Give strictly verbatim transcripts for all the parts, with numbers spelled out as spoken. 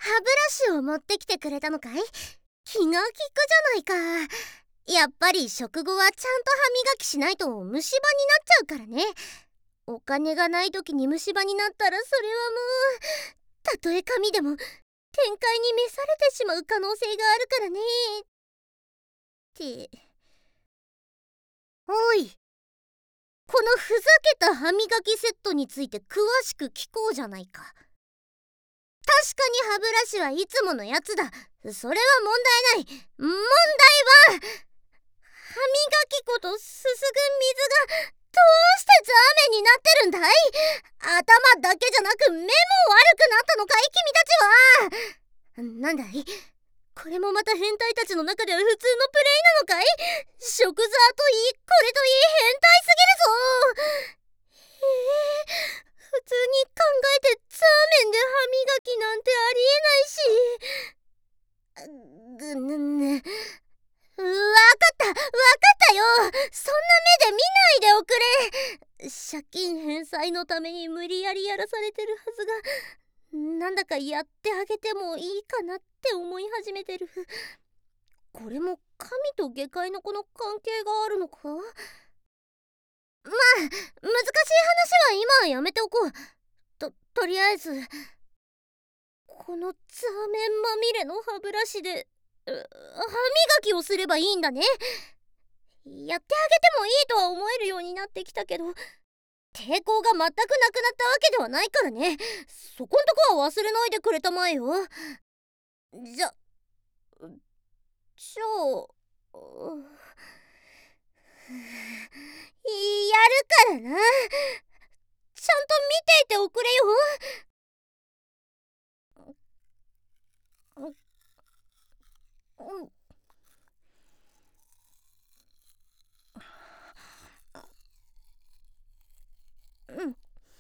歯ブラシを持ってきてくれたのかい？気が利くじゃないか。やっぱり食後はちゃんと歯磨きしないと虫歯になっちゃうからね。お金がない時に虫歯になったら、それはもうたとえ紙でも展開に召されてしまう可能性があるからね。っておい、このふざけた歯磨きセットについて詳しく聞こうじゃないか。確かに歯ブラシはいつものやつだ。それは問題ない。問題は歯磨き粉とすすぐ水がどうしてザーメンになってるんだい？頭だけじゃなく目も悪くなったのかい、君たちは。なんだい、これもまた変態たちの中では普通のプレイなのかい？食ザーといい、これといい、変態すぎるぞ。えー、普通に考えてザーメンで歯磨きなんてありえないし。ぐぬぬ。わかったわかったよ。そんな目で見ないでおくれ。借金返済のために無理やりやらされてるはずが、なんだかやってあげてもいいかなって思い始めてる。これも神と下界の子の関係があるのか？まあ難しい話は今はやめておこう。ととりあえずこのザーメンまみれの歯ブラシで歯磨きをすればいいんだね。やってあげてもいいとは思えるようになってきたけど、抵抗が全くなくなったわけではないからね。そこんとこは忘れないでくれたまえよ。じゃじゃあやるからな。ちゃんと見ていておくれよ。うんうん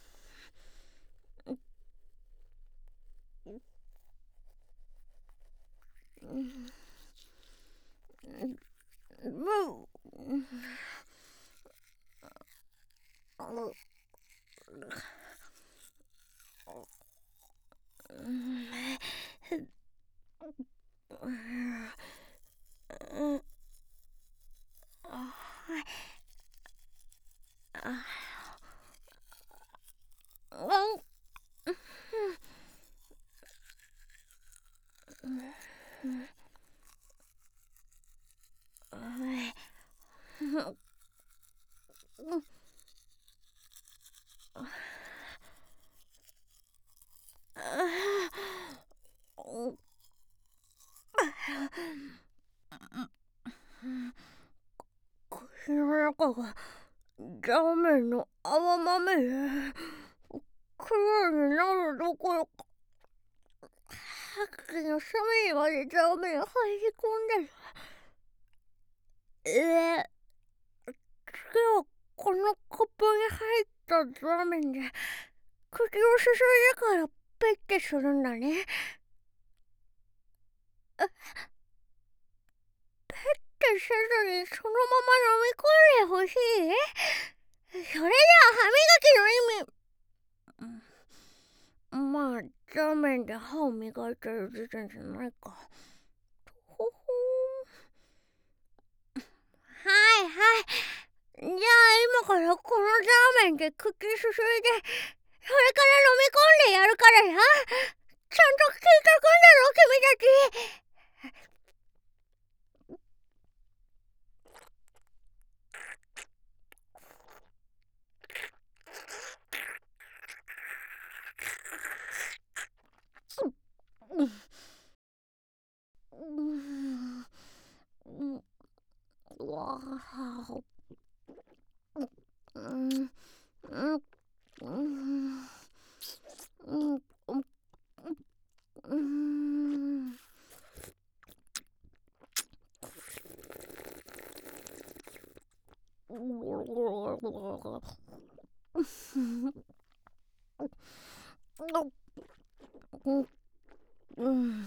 口の中がラーメンの泡まみれ。きれいになるどころか、さっきの隅にまでザーメン入り込んでる。えー、今日このコップに入ったザーメンで口をすすいでからペッてするんだね。ペッてせずにそのまま飲み込んでほしい？それじゃあ歯磨きの意味、まあザーメンで歯を磨いてる時点じゃないか。ほほー。はいはい。じゃあ今からこのザーメンで口すすいで、それから飲み込んでやるからな。ちゃんと聞いとくんだろ君たち。うわあ、うんうんうんうんうんうん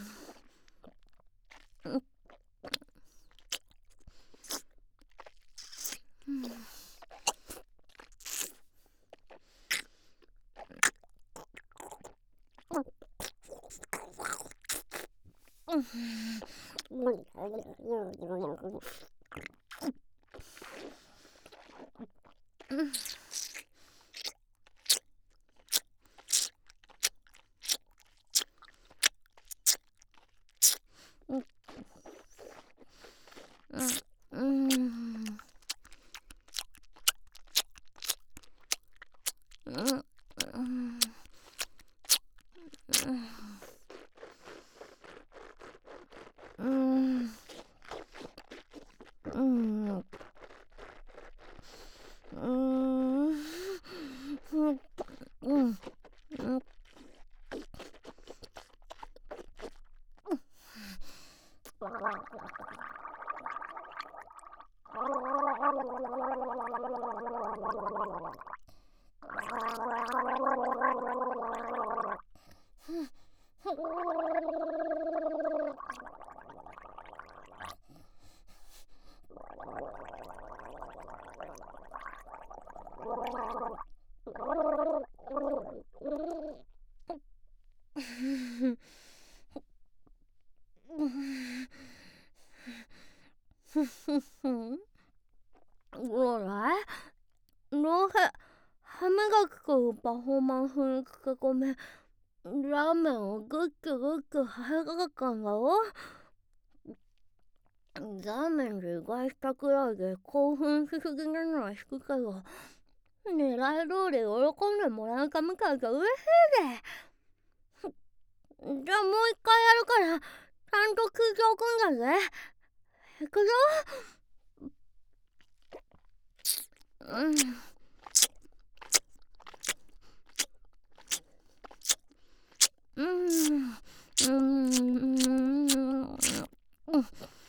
뭐래? 너 해,歯磨き粉パフォーマンスにつけ込めラーメンをグッキュグッキュ歯磨き粉だろ。ラーメンで意外したくらいで興奮しすぎなのは引くけど、狙い通り喜んでもらうかみたいで嬉しいで。じゃあもう一回やるからちゃんと聞いておくんだぜ。いくよ。うんうんうんうん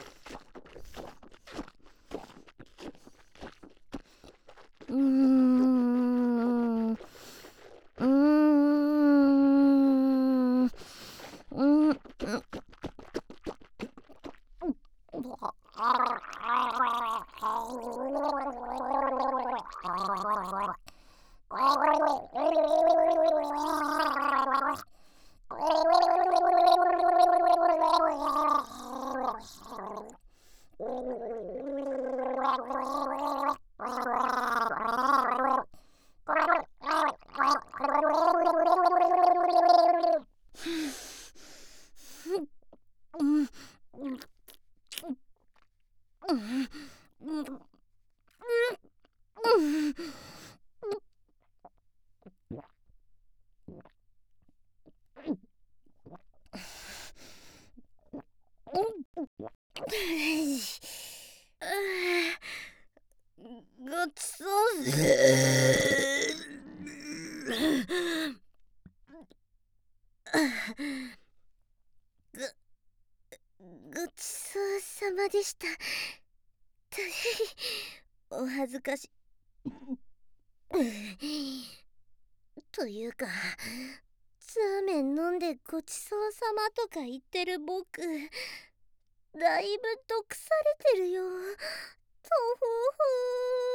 うーんうーんうんごちそうさごちそうさまでした。お恥ずかしというか、ラーメン飲んでごちそうさまとか言ってる僕、だいぶ毒されてるよ。とほほー。